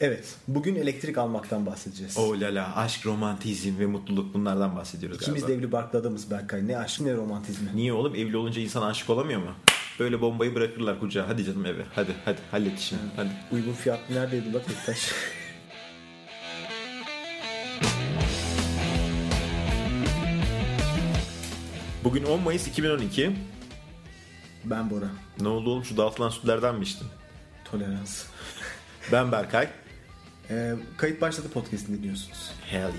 Evet. Bugün elektrik almaktan bahsedeceğiz. Oh la la, aşk, romantizm ve mutluluk, bunlardan bahsediyoruz İkimiz galiba. de evli barklı adamız Berkay. Ne aşk ne romantizmi. Niye oğlum? Evli olunca insan aşık olamıyor mu? Böyle bombayı bırakırlar kucağa. Hadi canım eve. Hadi hallet işini. Hadi. Uygun fiyatlı neredeydi la Tektaş? Bugün 10 Mayıs 2012. Ben Bora. Ne oldu oğlum, şu dağıtılan sütlerden mi içtin? Tolerans. Ben Berkay. Kayıt başladı, podcast'ini dinliyorsunuz. Hell yeah.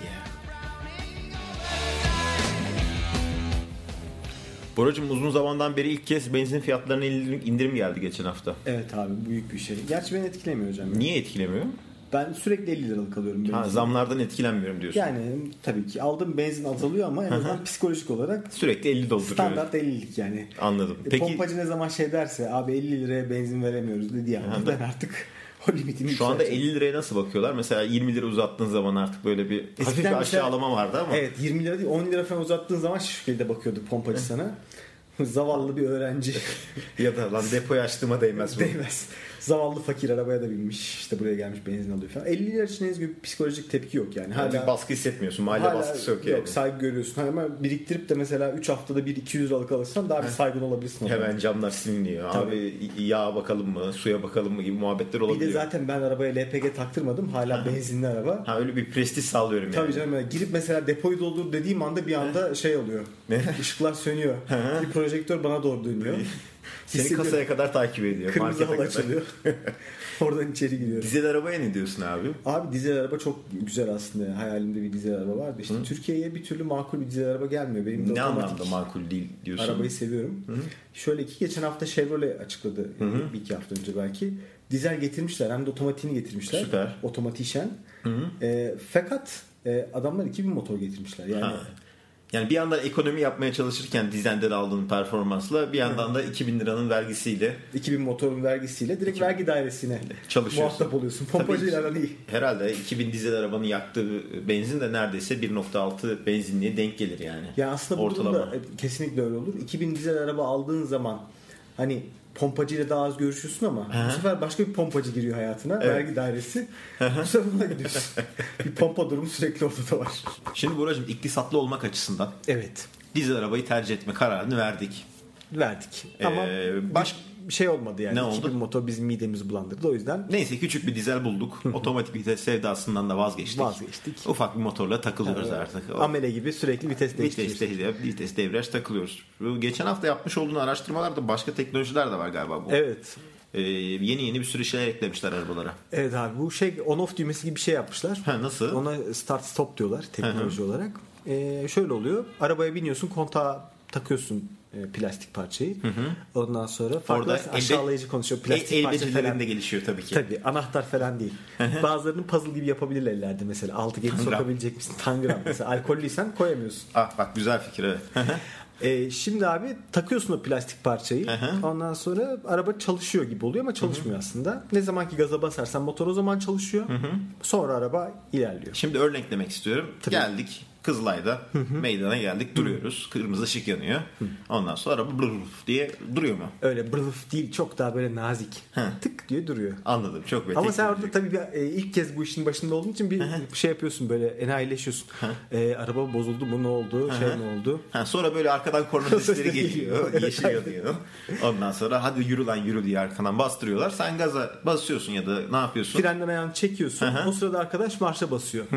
Boracığım, uzun zamandan beri ilk kez benzin fiyatlarına indirim geldi geçen hafta. Evet abi, büyük bir şey. Gerçi beni etkilemiyor hocam. Niye etkilemiyor? Ben sürekli 50 liralık alıyorum benzin. Ha, zamlardan etkilenmiyorum diyorsun. Yani tabii ki aldığım benzin azalıyor ama en azından psikolojik olarak sürekli 50 dolduruyor. Standart 50'lik yani. Anladım. Peki, pompacı ne zaman şey derse abi 50 liraya benzin veremiyoruz dediği anda ben artık o limitini şu anda 50 liraya nasıl bakıyorlar? Mesela 20 lira uzattığın zaman artık böyle bir hafif bir aşağılama vardı ama. Evet, 20 lira değil 10 lira falan uzattığın zaman şu şekilde bakıyordu pompacı sana. Zavallı bir öğrenci. Ya da lan depoyu açtığıma değmez bu. Değmez. Zavallı fakir arabaya da binmiş. İşte buraya gelmiş, benzin alıyor falan. 50 lira için henüz bir psikolojik tepki yok yani. Hala baskı hissetmiyorsun. Mahalle baskısı yok yani. Yok, saygı görüyorsun. Ama biriktirip de mesela 3 haftada bir 200 liralık alırsan daha bir saygın olabilirsin. Hemen camlar siliniyor. Tabii. Abi yağa bakalım mı, suya bakalım mı gibi muhabbetler olabiliyor. Bir de zaten ben arabaya LPG taktırmadım. Hala benzinli araba. Ha, öyle bir prestij sağlıyorum yani. Tabii canım. Girip mesela depoyu doldur dediğim anda bir anda şey oluyor. Işıklar sönüyor. Bir projektör bana doğru dönüyor. Seni kasaya kadar takip ediyor. Kırmızı halı açılıyor. Oradan içeri giriyorum. Dizel arabaya ne diyorsun abi? Abi dizel araba çok güzel aslında. Hayalimde bir dizel araba vardı. İşte Türkiye'ye bir türlü makul bir dizel araba gelmiyor. Benim de ne otomatik anlamda makul değil diyorsun? Arabayı seviyorum. Şöyle ki geçen hafta Chevrolet açıkladı. Bir iki hafta önce belki. Dizel getirmişler. Hem de otomatiğini getirmişler. Süper. Otomatişen. Fakat adamlar 2000 motor getirmişler. Yani Yani bir yandan ekonomi yapmaya çalışırken dizenden aldığın performansla bir yandan da 2000 liranın vergisiyle 2000 motorun vergisiyle direkt vergi dairesine çalışıyorsun. Muhatap oluyorsun. Pompacıyla aran iyi. Herhalde 2000 dizel arabanın yaktığı benzin de neredeyse 1.6 benzinliğe denk gelir yani. Ya aslında bu durumda kesinlikle öyle olur. 2000 dizel araba aldığın zaman hani pompacıyla daha az görüşüyorsun ama bu sefer başka bir pompacı giriyor hayatına. Evet. Vergi dairesi. Bu sefer buna gidiyorsun. Bir pompa durumu sürekli ortada var. Şimdi Buracığım, iktisatlı olmak açısından dizel arabayı tercih etme kararını verdik. Ama bir şey olmadı yani. Ne oldu? 2000 motor bizim midemizi bulandırdı, o yüzden. Neyse, küçük bir dizel bulduk. Otomatik vites sevdasından da vazgeçtik. Ufak bir motorla takılıyoruz artık. Amele gibi sürekli vites değiştiriyoruz. Vites devraj takılıyoruz. Geçen hafta yapmış olduğun araştırmalarda başka teknolojiler de var galiba bu. Evet. Yeni bir sürü şeyler eklemişler arabalara. Evet abi, bu şey on off düğmesi gibi bir şey yapmışlar. Nasıl? Ona start stop diyorlar teknoloji olarak. Şöyle oluyor. Arabaya biniyorsun, kontağa takıyorsun plastik parçayı. Ondan sonra farklı aşağılayıcı konuşuyor. Plastik parça falan de gelişiyor tabii ki. Tabii, anahtar falan değil. Bazılarının puzzle gibi yapabilirler ileride mesela. 6-7 sokabilecek misin? Tangram mesela. Alkollüysen koyamıyorsun. Bak güzel fikir, evet. Şimdi abi takıyorsun o plastik parçayı. Ondan sonra araba çalışıyor gibi oluyor ama çalışmıyor aslında. Ne zaman ki gaza basarsan motor o zaman çalışıyor. Sonra araba ilerliyor. Şimdi örneklemek istiyorum. Tabii. Geldik Kızılay'da meydana geldik, duruyoruz. Kırmızı ışık yanıyor. Ondan sonra araba brrf diye duruyor mu? Öyle brrf değil, çok daha böyle nazik. Tık diye duruyor. Anladım, çok böyle. Ama sen orada tabii ilk kez bu işin başında olduğun için bir şey yapıyorsun, böyle enayileşiyorsun. Araba bozuldu mu, ne oldu, ne oldu? Sonra böyle arkadan korna sesleri geliyor. Yeşil yanıyor. Ondan sonra hadi yürü diye arkadan bastırıyorlar. Sen gaza basıyorsun ya da ne yapıyorsun? Frenden ayağını çekiyorsun. O sırada arkadaş marşa basıyor.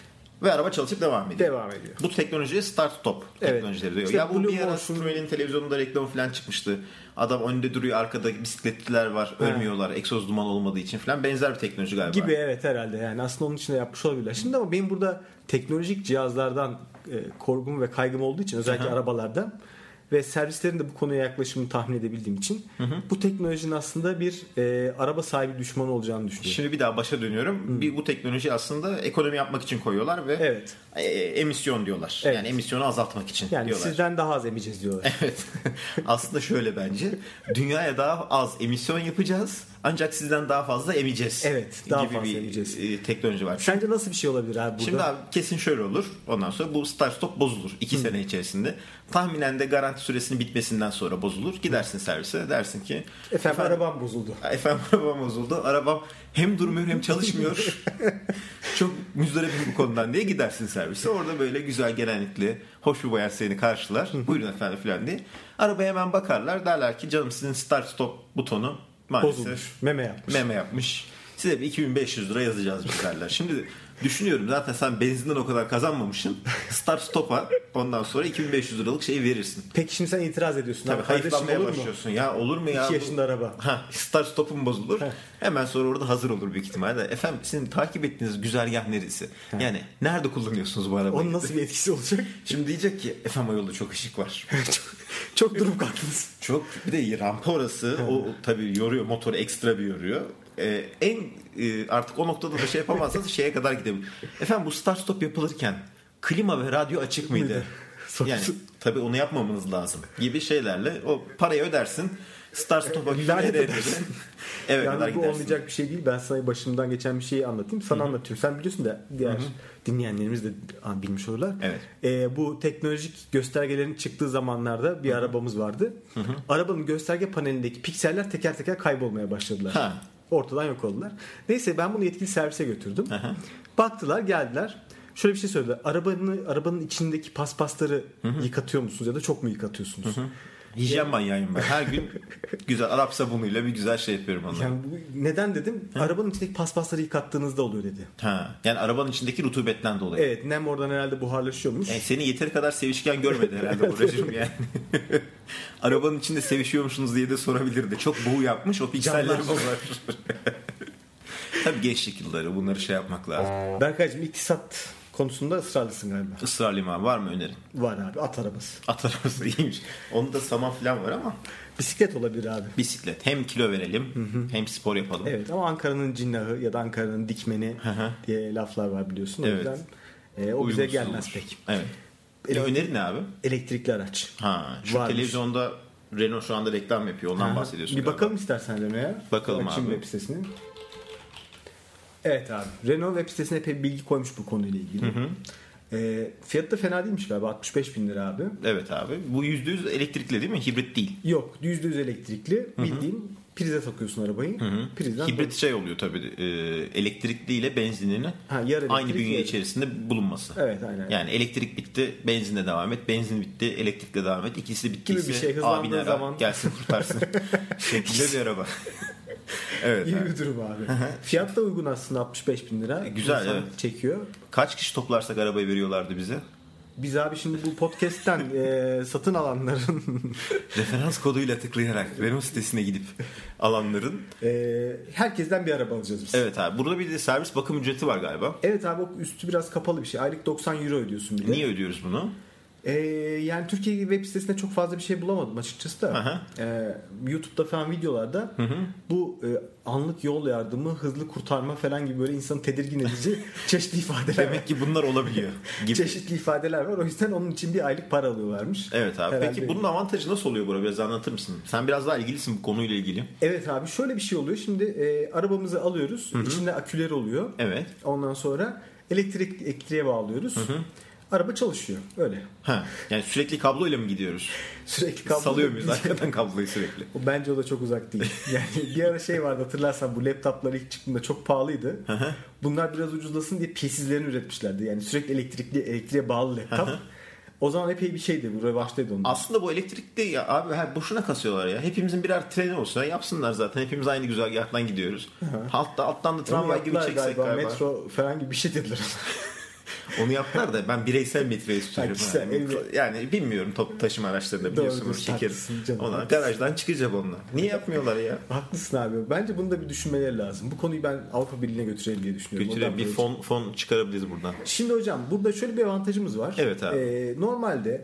Ve araba çalışıp devam ediyor. Bu teknolojiye start stop teknolojileri diyor. İşte ya bu bir ara Citroen'in televizyonunda reklamı falan çıkmıştı. Adam önünde duruyor, arkada bisikletliler var, ölmüyorlar, egzoz duman olmadığı için falan, benzer bir teknoloji galiba. Gibi, evet, herhalde. Yani aslında onun için de yapmış olabilirler. Şimdi ama benim burada teknolojik cihazlardan korkum ve kaygım olduğu için, özellikle arabalarda ve servislerin de bu konuya yaklaşımını tahmin edebildiğim için bu teknolojinin aslında bir araba sahibi düşmanı olacağını düşünüyorum. Şimdi bir daha başa dönüyorum. Bu teknoloji aslında ekonomi yapmak için koyuyorlar ve emisyon diyorlar. Evet. Yani emisyonu azaltmak için yani diyorlar. Sizden daha az emeceğiz diyorlar. Evet. Aslında şöyle bence. Dünyaya daha az emisyon yapacağız. ancak sizden daha fazla emeceğiz. Evet, daha gibi fazla bir emeceğiz. Teknoloji var. Sence nasıl bir şey olabilir abi burada? Şimdi abi kesin şöyle olur. Ondan sonra bu start stop bozulur 2 sene içerisinde. Tahminen de garanti süresinin bitmesinden sonra bozulur. Gidersin servise, dersin ki Efendim arabam bozuldu. Efendim arabam bozuldu. Arabam hem durmuyor hem çalışmıyor. Çok müzdaribim bu konudan diye gidersin servise. Orada böyle güzel, genellikle hoş bir bayan seni karşılar. Buyurun efendim falan diye. Arabaya hemen bakarlar. Derler ki canım sizin start stop butonu maalesef Bozulmuş. Meme yapmış. Size bir 2500 lira yazacağız biz derler. Şimdi düşünüyorum, zaten sen benzinden o kadar kazanmamışsın. Start stop'a ondan sonra 2500 liralık şeyi verirsin. Peki şimdi sen itiraz ediyorsun. Tabii hayıflanmaya başlıyorsun. Ya olur mu ya? 2 yaşında araba. Start stop'un bozulur. Hemen sonra orada hazır olur büyük ihtimalle. Efendim sizin takip ettiğiniz güzergah neresi? Yani nerede kullanıyorsunuz bu arabayı? Onun nasıl bir etkisi olacak? Şimdi diyecek ki efendim o yolda çok ışık var. çok durum kalktınız. Çok, bir de rampa orası. O tabii yoruyor, motoru ekstra bir yoruyor. Artık o noktada da şey yapamazsanız şeye kadar gidebilir. Efendim bu start stop yapılırken klima ve radyo açık mıydı? Yani tabii onu yapmamanız lazım gibi şeylerle o parayı ödersin. Start stop'a lanet edersin. Evet, yani bu gidersin. olmayacak bir şey değil. Ben sana başımdan geçen bir şeyi anlatayım. Sana anlatıyorum. Sen biliyorsun da diğer dinleyenlerimiz de bilmiş olurlar. Evet. Bu teknolojik göstergelerin çıktığı zamanlarda bir arabamız vardı. Arabanın gösterge panelindeki pikseller teker teker kaybolmaya başladılar. Ortadan yok oldular. Neyse ben bunu yetkili servise götürdüm. Baktılar, geldiler. Şöyle bir şey söylediler. Arabanın içindeki paspasları yıkatıyor musunuz ya da çok mu yıkatıyorsunuz? Hijyen manyağıyım ben. Her gün güzel Arap sabunuyla bir güzel şey yapıyorum onları. Yani neden dedim? Arabanın içindeki paspasları yıkattığınızda oluyor dedi. Yani arabanın içindeki rutubetten dolayı. Evet, nem oradan herhalde buharlaşıyormuş. Seni yeteri kadar sevişken görmedi herhalde Buracığım yani. Arabanın içinde sevişiyormuşsunuz diye de sorabilirdi. Çok boğu yapmış, o pikselleri bozar. Tabii gençlik yılları, bunları şey yapmak lazım. Berkaycığım, iktisat konusunda ısrarlısın galiba. Israrlıyım abi, var mı önerin? Var abi, at arabası. At arabası iyiymiş. Onun da saman falan var ama. Bisiklet olabilir abi. Bisiklet. Hem kilo verelim hem spor yapalım. Evet, ama Ankara'nın cinnahı ya da Ankara'nın dikmeni diye laflar var biliyorsun. O yüzden o bize gelmez pek. Evet. Önerin ne abi? Elektrikli araç. Şu varmış. Televizyonda Renault şu anda reklam yapıyor. Ondan bahsediyorsun. Bir bakalım istersen Renault'a. Bakalım Açayım abi. Web sitesini. Evet abi. Renault web sitesine epey bilgi koymuş bu konuyla ilgili. Fiyatı da fena değilmiş galiba. 65.000 lira abi. Evet abi. Bu %100 elektrikli değil mi? Hibrit değil. Yok. %100 elektrikli. Bildiğin prize takıyorsun arabayı. Prizden hibrit şey oluyor tabii. Elektrikli ile benzininin aynı bünye içerisinde bulunması. Evet, aynen. Yani elektrik bitti, benzinle devam et. Benzin bitti, elektrikle devam et. İkisi bittiyse gibi bir şey, abine zaman gelsin kurtarsın. Şeklinde bir araba. Evet. İyi bir durum abi. Fiyat da uygun aslında, 65.000 lira. Güzel, evet. Çekiyor. Kaç kişi toplarsak arabayı veriyorlardı bize? Biz abi şimdi bu podcast'ten satın alanların referans koduyla tıklayarak Renault sitesine gidip alanların herkesten bir araba alacağız biz. Evet abi. Burada bir de servis bakım ücreti var galiba. Evet abi, üstü biraz kapalı bir şey. Aylık 90 euro ödüyorsun bir de. Niye ödüyoruz bunu? Yani Türkiye web sitesinde çok fazla bir şey bulamadım açıkçası da. YouTube'da falan videolarda bu anlık yol yardımı, hızlı kurtarma falan gibi böyle insanı tedirgin edici çeşitli ifadeler Demek ki bunlar olabiliyor gibi. Çeşitli ifadeler var. O yüzden onun için bir aylık para alıyorlarmış. Evet abi. Herhalde. Peki bunun avantajı nasıl oluyor Bora? Biraz anlatır mısın? Sen biraz daha ilgilisin bu konuyla ilgili. Evet abi, şöyle bir şey oluyor. Şimdi arabamızı alıyoruz. İçinde aküleri oluyor. Evet. Ondan sonra elektriğe bağlıyoruz. Araba çalışıyor. Öyle. Yani sürekli kabloyla mı gidiyoruz? Sürekli kablo. Salıyor muyuz arkadan kabloyu sürekli? Bence o da çok uzak değil. Yani bir ara şey vardı, hatırlarsan bu laptoplar ilk çıktığında çok pahalıydı. Bunlar biraz ucuzlasın diye pilsizlerini üretmişlerdi. Yani sürekli elektriğe bağlı laptop. O zaman epey bir şeydi. Bu revaçtaydı onun. Aslında bu elektrikli ya abi, boşuna kasıyorlar ya. Hepimizin birer treni olsa yapsınlar zaten. Hepimiz aynı güzergahtan gidiyoruz. Alttan da tramvay gibi çeksek galiba. Metro falan gibi bir şey dediler. Onu yaptılar da ben bireysel metre istiyorum. Yani bilmiyorum, toplu taşıma araçlarında biliyorsunuz şeker. Onlar garajdan çıkacak onlar. Niye yapmıyorlar ya? Haklısın abi. Bence bunu da bir düşünmeleri lazım. Bu konuyu ben Avrupa Birliği'ne götürelim diye düşünüyorum. Götürelim. Bir fon çıkarabiliriz buradan. Şimdi hocam burada şöyle bir avantajımız var. Evet abi. Normalde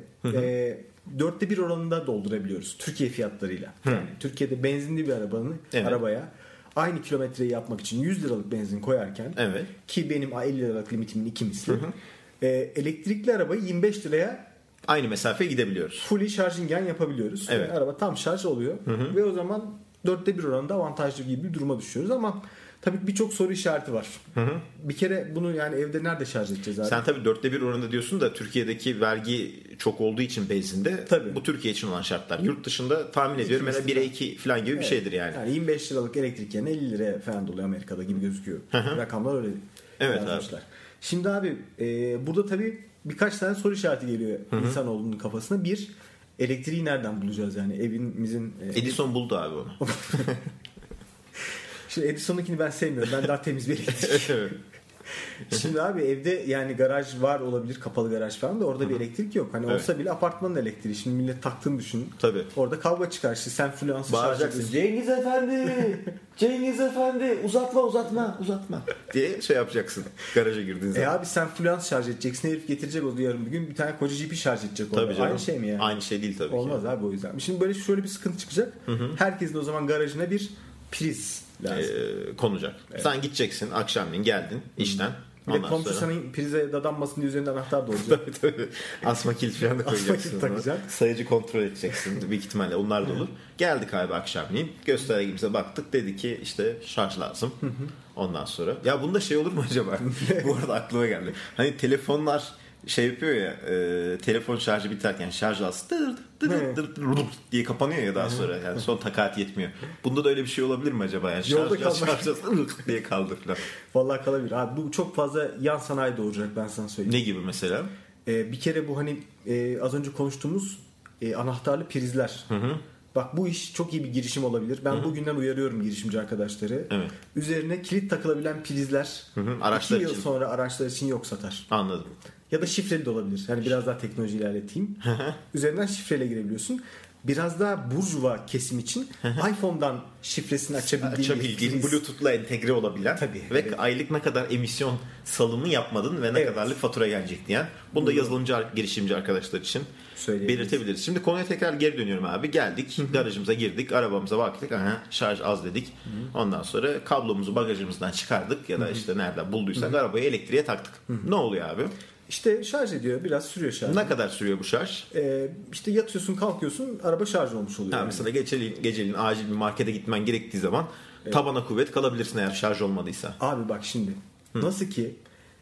4'te 1 oranında doldurabiliyoruz Türkiye fiyatlarıyla. Yani Türkiye'de benzinli bir arabaya aynı kilometreyi yapmak için 100 liralık benzin koyarken, ki benim 50 liralık limitimin 2 misli, elektrikli arabayı 25 liraya aynı mesafeye gidebiliyoruz. Fully chargingen yapabiliyoruz. Yani araba tam şarj oluyor ve o zaman 1/4 oranında avantajlı gibi bir duruma düşüyoruz ama tabii birçok soru işareti var. Bir kere bunu yani evde nerede şarj edeceğiz abi? Sen tabii 1/4 oranında diyorsun da Türkiye'deki vergi çok olduğu için benzinde bu Türkiye için olan şartlar. Yurt dışında tahmin ediyorum mesela 1'e 2 falan gibi bir şeydir yani. Yani 25 liralık elektrik yerine 50 liraya falan doluyor Amerika'da gibi gözüküyor. Rakamlar öyle yazmışlar. Abi. Şimdi abi burada tabii birkaç tane soru işareti geliyor insanoğlunun kafasına. Bir, elektriği nereden bulacağız yani evimizin... Edison buldu abi onu. Şimdi Edison'unkini ben sevmiyorum. Ben daha temiz bir elektrik. Şimdi abi evde yani garaj var olabilir, kapalı garaj falan da orada bir elektrik yok. Hani olsa bile apartmanın elektriği. Şimdi millet taktığını düşün. Tabii. Orada kavga çıkar. İşte sen fluansı bağıracaksın. Cengiz Efendi! Cengiz Efendi! Uzatma diye şey yapacaksın. Garaja girdiğin zaman. Abi sen fluans şarj edeceksin. Herif getirecek o yarın bir gün bir tane koca jipi şarj edecek orada. Tabii canım. Aynı şey mi yani? Aynı şey değil tabii Olmaz ki. Abi o yüzden. Şimdi böyle şöyle bir sıkıntı çıkacak. Herkesin o zaman garajına bir priz lazım. Konacak. Evet. Sen gideceksin akşamleyin geldin işten. Bir de komşu senin prize dadanmasın diye üzerinde anahtar da olacak. tabii. Asma kilit falan da koyacaksın. Sayıcı kontrol edeceksin. Büyük ihtimalle onlar da olur. Geldik abi akşamleyin. Göstergemize baktık. Dedi ki işte şarj lazım. Ondan sonra. Ya bunda şey olur mu acaba? Bu arada aklıma geldi. Hani telefonlar şey yapıyor ya telefon şarjı biterken şarj alsın diye kapanıyor ya daha sonra. Yani son takat yetmiyor. Bunda da öyle bir şey olabilir mi acaba? Yani şarj diye kaldır falan. Vallahi kalabilir. Abi bu çok fazla yan sanayi doğuracak ben sana söyleyeyim. Ne gibi mesela? Bir kere bu hani az önce konuştuğumuz anahtarlı prizler. Bak bu iş çok iyi bir girişim olabilir. Ben bugünden uyarıyorum girişimci arkadaşları. Evet. Üzerine kilit takılabilen prizler 2 yıl sonra araçlar için yok satar. Anladım. Ya da şifreli de olabilir. Yani biraz daha teknoloji ilerleteyim. Üzerinden şifreyle girebiliyorsun. Biraz daha burjuva kesim için iPhone'dan şifresini açabildiğin Bluetooth'la entegre olabilen ve aylık ne kadar emisyon salımı yapmadın ve ne kadarlık fatura gelecek diyen. Bunu da yazılımcı girişimci arkadaşlar için belirtebiliriz. Şimdi konuya tekrar geri dönüyorum abi. Geldik, garajımıza girdik, arabamıza baktık. Şarj az dedik. Ondan sonra kablomuzu bagajımızdan çıkardık ya da işte nereden bulduysak arabayı elektriğe taktık. Ne oluyor abi? İşte şarj ediyor. Biraz sürüyor şarj. Ne kadar sürüyor bu şarj? İşte yatıyorsun kalkıyorsun araba şarj olmuş oluyor. Yani. Mesela geceliğin acil bir markete gitmen gerektiği zaman tabana kuvvet kalabilirsin eğer şarj olmadıysa. Abi bak şimdi nasıl ki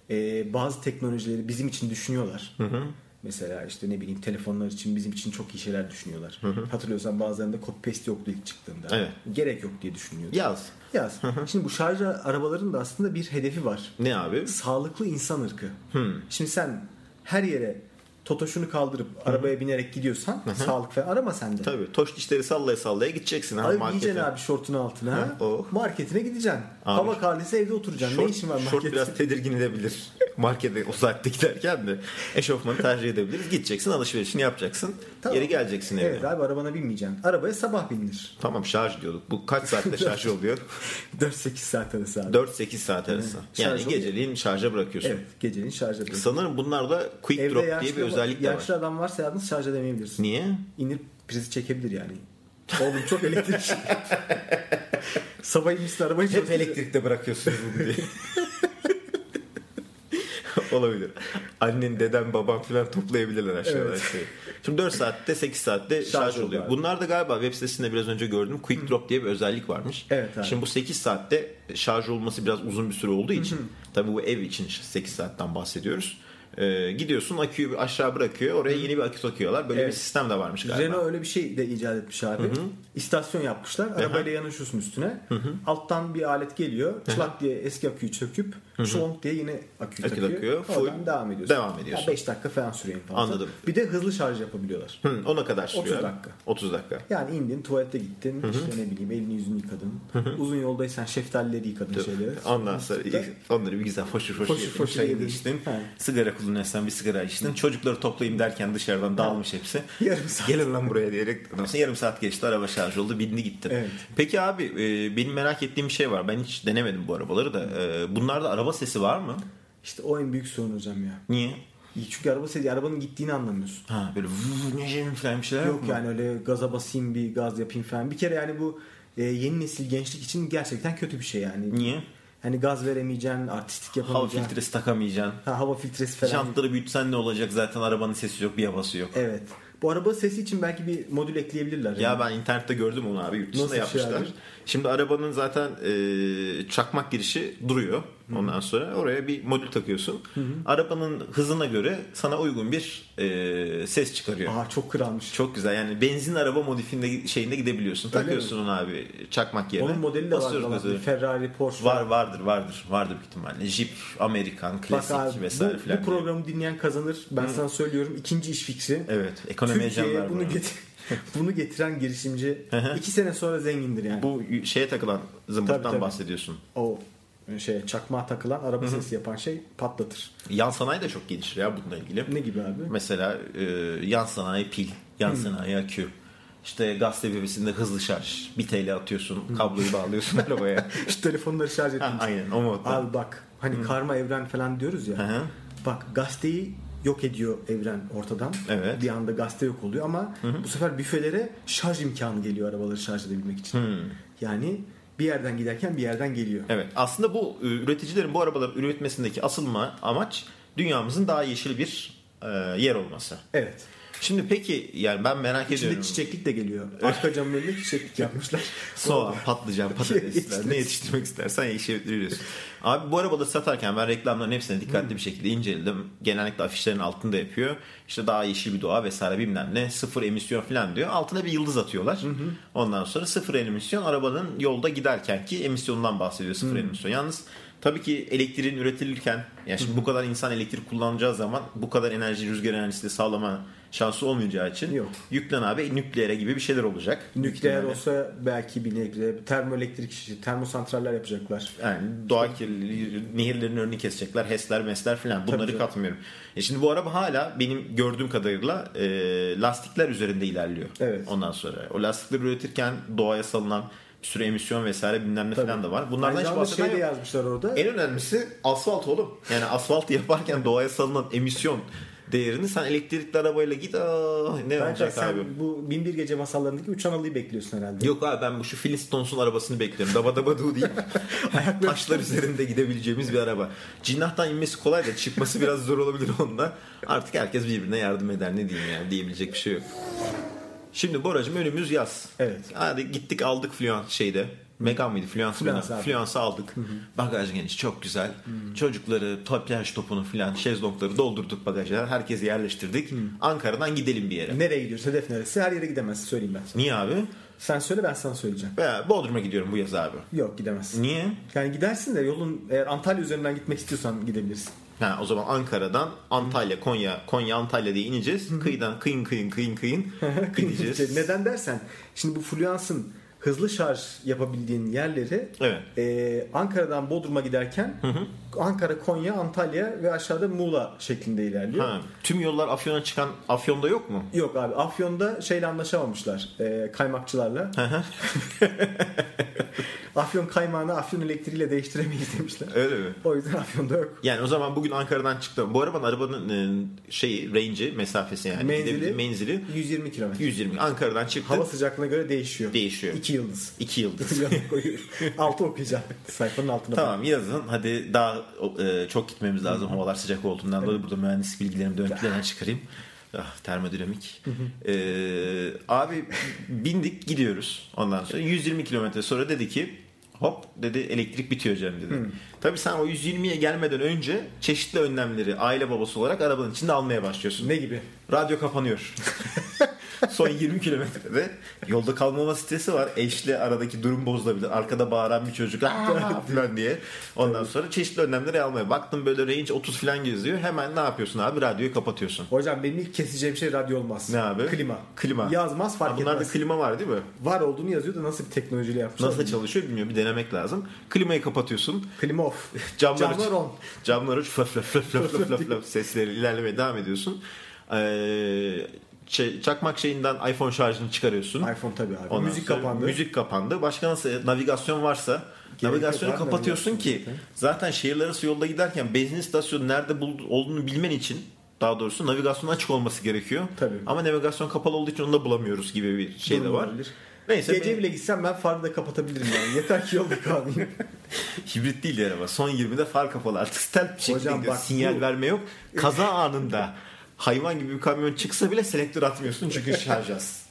bazı teknolojileri bizim için düşünüyorlar. Mesela işte ne bileyim telefonlar için bizim için çok iyi şeyler düşünüyorlar. Hatırlıyorsan bazılarında copy paste yoktu ilk çıktığında. Evet. Gerek yok diye düşünüyordu. Yaz. Şimdi bu şarj arabaların da aslında bir hedefi var. Ne abi? Sağlıklı insan ırkı. Şimdi sen her yere totoşunu kaldırıp arabaya binerek gidiyorsan sağlık falan arama sende. Tabii. Toş dişleri sallaya sallaya gideceksin. Giyeceksin abi şortun altına. Marketine gideceksin. Abi, hava karlıysa evde oturacaksın. Ne işin var markette? Şort biraz tedirgin edebilir. Markete o saatte giderken de eşofmanı tercih edebiliriz. Gideceksin alışverişini yapacaksın. Tamam. Geri geleceksin eve. Evet abi arabana binmeyeceksin. Arabaya sabah bindir. Tamam şarj diyorduk. Bu kaç saatte şarj oluyor? 4-8 saat arası abi. 4-8 saat arası. Yani geceliğin şarja bırakıyorsun. Evet geceliğin şarja bırakıyorsun. Sanırım bunlarda quick drop diye bir özellik de var. Yaşlı adam varsa yalnız şarj edemeyebilirsin. Niye? İnip prizi çekebilir yani. Oğlum çok elektrik. Sabah inmişsin arabayı hep elektrikte bırakıyorsunuz bunu diye. Olabilir. Annen, deden, baban falan toplayabilirler aşağıda. Evet. Şimdi 4 saatte 8 saatte şarj oluyor. Bunlar da galiba web sitesinde biraz önce gördüm. Quick Drop diye bir özellik varmış. Evet abi. Şimdi bu 8 saatte şarj olması biraz uzun bir süre olduğu için tabii bu ev için 8 saatten bahsediyoruz. Gidiyorsun aküyü aşağı bırakıyor. Oraya yeni bir akü takıyorlar. Böyle bir sistem de varmış galiba. Renault öyle bir şey de icat etmiş abi. İstasyon yapmışlar. Arabayla yanaşıyorsun üstüne. Alttan bir alet geliyor. Çılak diye eski aküyü çöküp şonk diye yine aküyü takıyor. Oradan devam ediyorsun. 5 dakika falan sürüyor en fazla. Anladım. Bir de hızlı şarj yapabiliyorlar. Ona kadar sürüyor. 30 dakika. Yani indin tuvalete gittin. İşte ne bileyim elini yüzünü yıkadın. Uzun yoldaysan şeftalileri yıkadın şeyleri. Ondan sonra onları bir güzel foşur çayını içtin. Sigara kullanırsan bir sigara içtin. Çocukları toplayayım derken dışarıdan dağılmış hepsi. Yarım saat. Gelin lan buraya diyerek. Yarım saat geçti araba şarj oldu. Bindi gittin. Evet. Peki abi benim merak ettiğim bir şey var. Ben hiç denemedim bu arabaları da. Bunlarda araba sesi var mı? İşte o en büyük sorun hocam ya. Niye? Çünkü arabanın gittiğini anlamıyorsun. Böyle falan bir şeyler yok yani öyle gaza basayım bir gaz yapayım falan. Bir kere yani bu yeni nesil gençlik için gerçekten kötü bir şey yani. Niye? Hani gaz veremeyeceksin, artistik yapamayacaksın. Hava filtresi takamayacaksın. Hava filtresi falan. Jantları büyütsen ne olacak zaten arabanın sesi yok bir havası yok. Evet. Bu araba sesi için belki bir modül ekleyebilirler. Ya ben internette gördüm onu abi. Yurt dışında yapmışlar. Şey şimdi arabanın zaten çakmak girişi duruyor. Ondan sonra oraya bir modül takıyorsun. Arabanın hızına göre sana uygun bir ses çıkarıyor. Çok kralmış. Çok güzel. Yani benzin araba modifinde şeyinde gidebiliyorsun. Öyle takıyorsun mi? Onu abi çakmak yerine. Onun modeli de var. Ferrari, Porsche vardır büyük ihtimalle. Jeep, Amerikan, klasik abi, vesaire filan. Bu programı dinleyen kazanır. Ben sana söylüyorum. İkinci iş fikri. Evet. Ekonomi Türkiye'ye bunu getiren girişimci 2 sene sonra zengindir yani. Bu şeye takılan zımbırttan bahsediyorsun. O çakmağa takılan araba sesi yapan şey patlatır. Yan sanayi de çok gelişir ya bununla ilgili. Ne gibi abi? Mesela yan sanayi pil, yan sanayi akü. İşte gazete bebesinde hızlı şarj. 1 TL atıyorsun, kabloyu bağlıyorsun arabaya. Şu telefonları şarj ettin. Aynen o modda. Abi bak hani karma evren falan diyoruz ya. Bak gazeteyi yok ediyor evren ortadan. Evet. Bir anda gazete yok oluyor ama bu sefer büfelere şarj imkanı geliyor arabaları şarj edebilmek için. Yani bir yerden giderken bir yerden geliyor. Evet. Aslında bu üreticilerin bu arabaları üretmesindeki asıl amaç dünyamızın daha yeşil bir yer olması. Evet. Şimdi peki yani ben merak ediyorum. İçinde çiçeklik de geliyor. Arka camın önünde çiçeklik yapmışlar. Soğan, patlıcan, patatesler ne yetiştirmek istersen yetiştirebiliyorsun. Abi bu arabaları satarken ben reklamların hepsine dikkatli bir şekilde inceledim. Genellikle afişlerin altında yapıyor. İşte daha yeşil bir doğa vesaire bilmem ne. 0 emisyon falan diyor. Altına bir yıldız atıyorlar. Ondan sonra 0 emisyon arabanın yolda giderken ki emisyonundan bahsediyor 0 emisyon. Yalnız tabii ki elektriğin üretilirken yani şimdi bu kadar insan elektrik kullanacağı zaman bu kadar enerji rüzgar enerjisi de sağlama şansı olmayacağı için yüklen abi nükleere gibi bir şeyler olacak. Nükleer olsa belki bir nebze termoelektrik termosantraller yapacaklar. Yani doğa kirliliği, nehirlerin önünü kesecekler, HES'ler, MES'ler falan bunları katmıyorum. Şimdi bu araba hala benim gördüğüm kadarıyla lastikler üzerinde ilerliyor. Evet. Ondan sonra o lastikleri üretirken doğaya salınan bir sürü emisyon vesaire bilmem ne falan da var. Bunlardan hiç bahseden yok. Yazmışlar orada. En önemlisi asfalt oğlum. Yani asfalt yaparken doğaya salınan emisyon değerini sen elektrikli arabayla git ne olacak sen abi? Bu Binbir Gece masallarındaki uçan alıyı bekliyorsun herhalde. Yok abi ben bu şu Flintstones'un arabasını bekliyorum. Daba daba du deyip taşlar üzerinde gidebileceğimiz bir araba. Cinnahtan inmesi kolay da çıkması biraz zor olabilir onda. Artık herkes birbirine yardım eder ne diyeyim yani diyebilecek bir şey yok. Şimdi Boracığım önümüz yaz. Evet. Hadi gittik aldık Fluence Megane mıydı? Fluence'ı aldık. Bagaj geniş çok güzel. Çocukları, plaj topunu filan şezlongları doldurduk bagaja. Herkesi yerleştirdik. Ankara'dan gidelim bir yere. Nereye gidiyoruz? Hedef neresi? Her yere gidemezsin söyleyeyim ben sana. Niye abi? Sen söyle ben sana söyleyeceğim. Bodrum'a gidiyorum bu yaz abi. Yok gidemezsin. Niye? Yani gidersin de yolun eğer Antalya üzerinden gitmek istiyorsan gidebilirsin. O zaman Ankara'dan Antalya, Konya Antalya diye ineceğiz. Kıyıdan kıyın gideceğiz. Neden dersen şimdi bu Fluence'ın hızlı şarj yapabildiğin yerleri Ankara'dan Bodrum'a giderken Ankara, Konya, Antalya ve aşağıda Muğla şeklinde ilerliyor. Tüm yollar Afyon'a çıkan Afyon'da yok mu? Yok abi. Afyon'da şeyle anlaşamamışlar. Kaymakçılarla. Afyon kaymağını Afyon elektriğiyle değiştiremeyiz demişler. Öyle mi? O yüzden Afyon'da yok. Yani o zaman bugün Ankara'dan çıktım. Bu arabanın range'i, mesafesi yani. Menzili 120 kilometre. 120. Ankara'dan çıktı. Hava sıcaklığına göre değişiyor. 2 yıldız. 2 yıldız. 6 okuyacağım. Sayfanın altına. Tamam yazın. Hadi daha çok gitmemiz lazım. Havalar sıcak olduğundan dolayı burada mühendislik bilgilerimi de ön plana çıkarayım. Termodinamik. Abi bindik gidiyoruz. Ondan sonra 120 kilometre sonra dedi ki hop dedi elektrik bitiyor Cem dedi. Tabii sen o 120'ye gelmeden önce çeşitli önlemleri aile babası olarak arabanın içinde almaya başlıyorsun. Ne gibi? Radyo kapanıyor. Son 20 kilometrede yolda kalmama stresi var. Eşle aradaki durum bozulabilir. Arkada bağıran bir çocuk falan diye. Ondan sonra çeşitli önlemleri almaya. Baktım böyle range 30 falan geziyor. Hemen ne yapıyorsun abi? Radyoyu kapatıyorsun. Hocam benim ilk keseceğim şey radyo olmaz. Ne abi? Klima. Yazmaz fark etmez. Bunlarda klima var değil mi? Var olduğunu yazıyor da nasıl bir teknolojiyle yapmışlar? Nasıl çalışıyor bilmiyorum. Bir denemek lazım. Klimayı kapatıyorsun. Klima off. Camlar on. Camlar uç. Flöf sesleri ilerlemeye devam ediyorsun. Çakmak şeyinden iPhone şarjını çıkarıyorsun. iPhone tabii abi. Müzik kapandı. Başka nasıl navigasyon varsa navigasyonu kapatıyorsun ki zaten şehirler arası yolda giderken benzin istasyonu nerede olduğunu bilmen için daha doğrusu navigasyon açık olması gerekiyor. Tabii. Ama navigasyon kapalı olduğu için onu da bulamıyoruz gibi bir şey de var. Neyse, gece bile gitsem ben farı da kapatabilirim yani. Yeter ki yolda kalmayayım. Hibrit değil yani ama son 20'de far kapalı artık stealth bir şekilde gidiyor. Sinyal verme yok. Kaza anında hayvan gibi bir kamyon çıksa bile selektör atmıyorsun çünkü şarj az.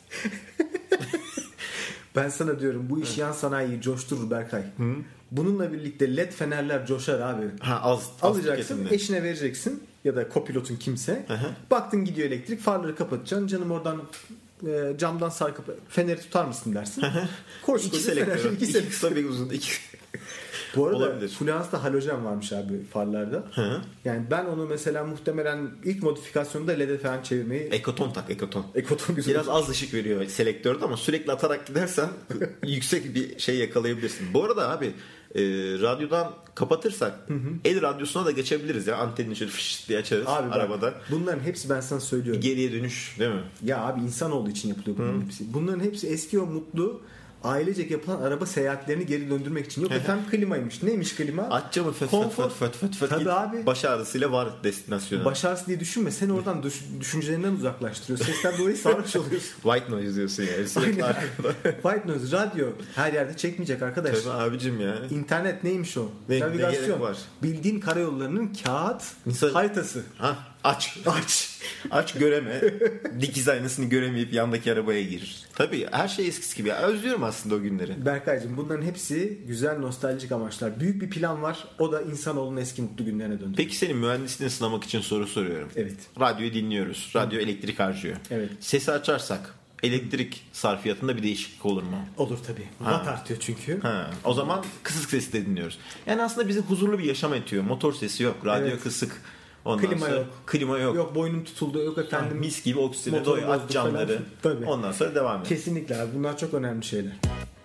Ben sana diyorum bu iş yan sanayiyi coşturur Berkay. Bununla birlikte led fenerler coşar abi. Az alacaksın, tüketimde. eşine vereceksin ya da kopilotun kimse. Baktın gidiyor elektrik, farları kapatacaksın. Canım oradan camdan sarkıp feneri tutar mısın dersin. Koş 2 selektör. 2 selektör. kısa bir uzun. 2. Bu arada Olabilir. Fluence'da halojen varmış abi farlarda. Yani ben onu mesela muhtemelen ilk modifikasyonda LED'e falan çevirmeyi... Ekoton tak, ekoton. Ekoton güzel. Biraz az ışık veriyor selektörde ama sürekli atarak gidersen yüksek bir şey yakalayabilirsin. Bu arada abi radyodan kapatırsak el radyosuna da geçebiliriz ya. Antenini şöyle fış diye açarız abi bak, arabada. bunların hepsi ben sana söylüyorum. Geriye dönüş değil mi? Ya abi insanoğlu için yapılıyor bunların hepsi. Bunların hepsi eski o mutlu ailecek yapılan araba seyahatlerini geri döndürmek için. Yok efendim klimaymış. Neymiş klima? Aç camı föt Konfor. föt Tabii git. abi. Baş ağrısıyla var destinasyona. Baş ağrısı diye düşünme. Seni oradan düşüncelerinden uzaklaştırıyor. Sesten dolayı sarhoş oluyorsun. White noise diyorsun yani. Sürekli Aynen. arkada. White noise radyo her yerde çekmeyecek arkadaş. Tabii abicim ya. İnternet neymiş o? Ne Navigasyon. gerek var? Bildiğin karayollarının kağıt İnsan- haritası. Aç. Aç göreme. Dikiz aynasını göremeyip yandaki arabaya gir. Tabii her şey eskisi gibi. Özlüyorum aslında o günleri. Berkaycığım bunların hepsi güzel nostaljik amaçlar. Büyük bir plan var. O da insanoğlunun eski mutlu günlerine döndü. Peki senin mühendisliğini sınamak için soru soruyorum. Evet. Radyoyu dinliyoruz. Radyo elektrik harcıyor. Evet. Sesi açarsak elektrik sarfiyatında bir değişiklik olur mu? Olur tabii. Watt artıyor çünkü. O zaman kısık sesi de dinliyoruz. Yani aslında bizi huzurlu bir yaşam etiyor. Motor sesi yok. Radyo Evet. kısık. Ondan Klima sonra, yok. Klima yok. Yok boynum tutuldu. Yok efendim. Mis gibi oksijene motoru doy. Aç bozdu camları. falan. Tabii. Ondan sonra devam et. Kesinlikle abi. Bunlar çok önemli şeyler.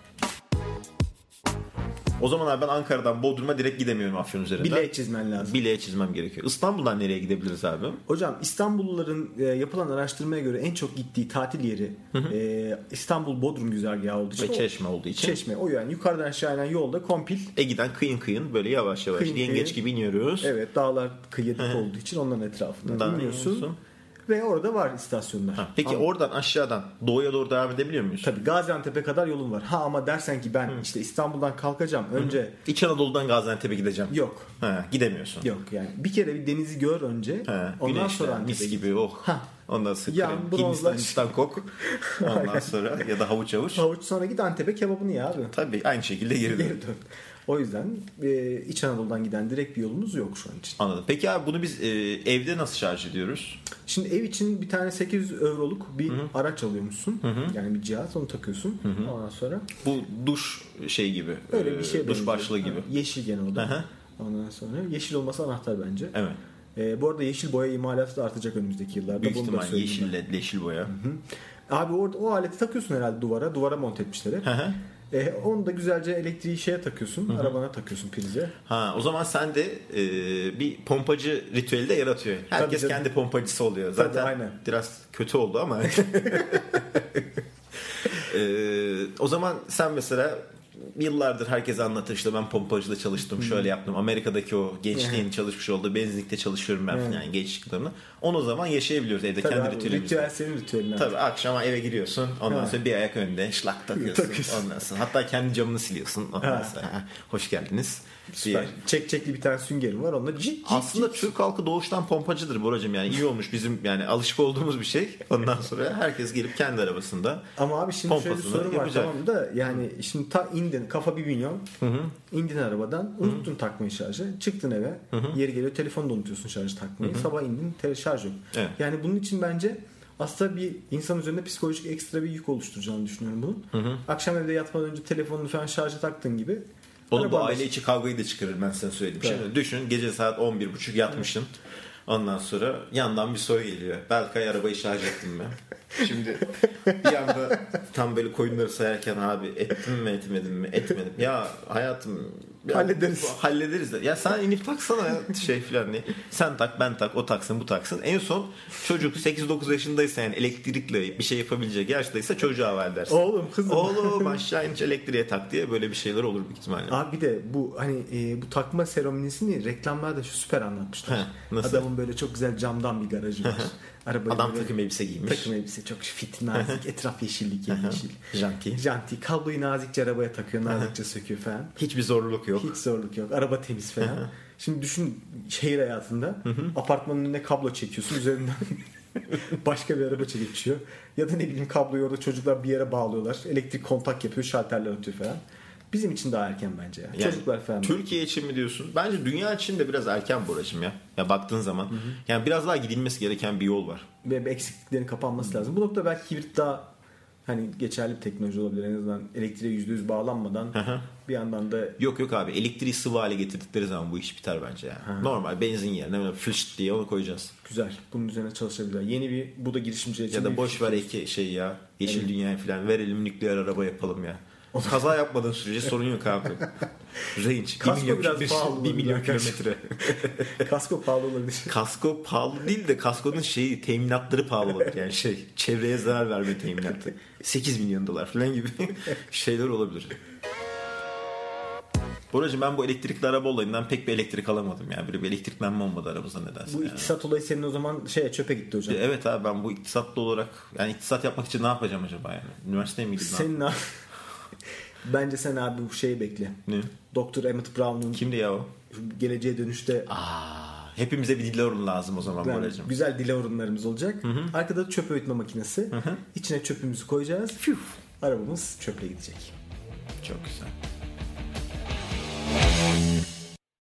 O zaman abi ben Ankara'dan Bodrum'a direkt gidemiyorum Afyon üzerinden. Bileğe çizmen lazım. Bileğe çizmem gerekiyor. İstanbul'dan nereye gidebiliriz abi? Hocam İstanbulluların yapılan araştırmaya göre en çok gittiği tatil yeri İstanbul Bodrum güzergahı olduğu için. Ve Çeşme olduğu için. Çeşme. O yani yukarıdan aşağı inen yolda kompil. Ege'den kıyın böyle yavaş yavaş Kıyın yengeç gibi iniyoruz. Evet dağlar kıyıdık olduğu için onların etrafından iniyorsun. Ve orada var istasyonlar. Peki oradan aşağıdan doğuya doğru devam edebiliyor muyuz? Tabii Gaziantep'e kadar yolun var. Ama dersen ki ben işte İstanbul'dan kalkacağım. Önce İç Anadolu'dan Gaziantep'e gideceğim. yok. Gidemiyorsun. Yok yani. Bir kere bir denizi gör önce. Ondan Güneşler, sonra Antep'e mis git. gibi Ondan sonra Yan, bronzlaş. Hindistan kok. Ondan sonra ya da havuç havuç. Havuç sonra git Antep'e kebabını ye abi. Tabii aynı şekilde geri dön. Geri dön. O yüzden İç Anadolu'dan giden direkt bir yolumuz yok şu an için. Anladım. Peki abi bunu biz evde nasıl şarj ediyoruz? Şimdi ev için bir tane 800 euroluk bir araç alıyormuşsun. Yani bir cihaz onu takıyorsun. Ondan sonra Bu duş şey gibi. öyle bir şey duş benziyor. başlığı gibi. Yeşil gene o da. Ondan sonra yeşil olması anahtar bence. Evet. Bu arada yeşil boya imalatı da artacak önümüzdeki yıllarda. Büyük Bunu da ihtimal söyleyeyim yeşil ben. led, yeşil boya. Abi orada o aleti takıyorsun herhalde duvara. Duvara monte etmişler hep. Onu da güzelce elektriği şeye takıyorsun. Arabana takıyorsun prize. O zaman sen de bir pompacı ritüeli de yaratıyor. Herkes kendi pompacısı oluyor. Zaten aynen. biraz kötü oldu ama. O zaman sen mesela yıllardır herkese anlatır işte ben pompacıda çalıştım şöyle yaptım. Amerika'daki o gençliğin çalışmış olduğu benzinlikte çalışıyorum ben yani gençliklerimde. Onu o zaman yaşayabiliyoruz evde Tabii kendi abi, ritüelimizde. ritüel senin ritüelin. Tabii akşama eve giriyorsun. Ondan sonra bir ayak önde şlak takıyorsun. Ondan sonra hatta kendi camını siliyorsun. Ondan sonra hoş geldiniz. Süper. Çekçekli bir tane süngerim var. Onunla Aslında Türk halkı doğuştan pompacıdır Boracığım yani iyi olmuş bizim yani alışık olduğumuz bir şey. Ondan sonra herkes gelip kendi arabasında ama abi şimdi şöyle bir sorun var yapacak. tamam da yani şimdi indin kafa 1 milyon indin arabadan unuttun takmayı şarjı çıktın eve yeri geliyor telefonu da unutuyorsun şarjı takmayı sabah indin şarj yok. Evet. Yani bunun için bence aslında bir insan üzerinde psikolojik ekstra bir yük oluşturacağını düşünüyorum bunun. Akşam evde yatmadan önce telefonunu falan şarja taktığın gibi. Oğlum bu aile içi kavgayı da çıkarır ben sana söyleyeyim. Evet. Şimdi düşün gece saat 11.30 yatmışsın. Ondan sonra yandan bir soru geliyor. Berkay arabayı şarj ettim mi? Şimdi bir anda tam böyle koyunları sayarken abi ettim mi etmedim mi etmedim. Ya hayatım hallederiz de. Ya sen inip taksana şey falan diye. Sen tak ben tak o taksın bu taksın. En son çocuk 8-9 yaşındaysa yani elektrikle bir şey yapabilecek yaştaysa çocuğa ver dersin. Oğlum kızım. Oğlum aşağı iniş elektriğe tak diye böyle bir şeyler olur büyük ihtimalle. Abi bir de bu hani bu takma seremonisini reklamlarda şu süper anlatmışlar. Nasıl? Adamın böyle çok güzel camdan bir garajı var. Adam takım elbise giymiş. Takım elbise çok fit, nazik, etraf yeşillik, yeşil. Janti. Janti. Kabloyu nazikçe arabaya takıyor, nazikçe söküyor falan. Hiçbir zorluk yok. Hiç zorluk yok. Araba temiz falan. Şimdi düşün şehir hayatında apartmanın önüne kablo çekiyorsun üzerinden Başka bir araba geçiyor. Ya da ne bileyim kabloyu orada çocuklar bir yere bağlıyorlar. Elektrik kontak yapıyor, şalterler atıyor falan. Bizim için daha erken bence ya. Yani, çocuklar falan. Türkiye için mi diyorsun? Bence dünya için de biraz erken Boracığım ya. Ya baktığın zaman. Yani biraz daha gidilmesi gereken bir yol var. Ve eksikliklerin kapanması lazım. Bu noktada belki hibrit daha hani geçerli bir teknoloji olabilir. En azından elektriğe %100 bağlanmadan bir yandan da... Yok abi, elektriği sıvı hale getirdikleri zaman bu iş biter bence yani. Normal benzin yerine böyle fışt diye onu koyacağız. Güzel. Bunun üzerine çalışabilirler. Yeni bir, bu da girişimciler için. Ya da boş ver şey ya. Yeşil dünyayı falan verelim, nükleer araba yapalım ya. Kaza yapmadığın sürece sorun yok abi. Range. Kasko biraz pahalı. 1 milyon kilometre. Kasko pahalı olabilir. Kasko pahalı değil de kaskonun teminatları pahalı olabilir. Yani çevreye zarar verme teminatı. 8 milyon dolar falan gibi şeyler olabilir. Boracığım, ben bu elektrikli araba olayından pek bir elektrik alamadım. Yani bir elektriklenme olmadı aramızda nedense. Bu iktisat olayı senin o zaman çöpe gitti hocam. Evet abi, ben bu iktisatlı olarak, yani iktisat yapmak için ne yapacağım acaba yani? Üniversiteye mi gideyim? Senin bence sen abi bu şeyi bekle. Ne? Dr. Emmett Brown'un kimdi ya o? Geleceğe Dönüş'te hepimize bir DeLorean lazım o zaman Boracığım. Güzel DeLorean'larımız olacak. Hı-hı. Arkada çöp öğütme makinesi. Hı-hı. İçine çöpümüzü koyacağız. Arabamız çöple gidecek. Çok güzel.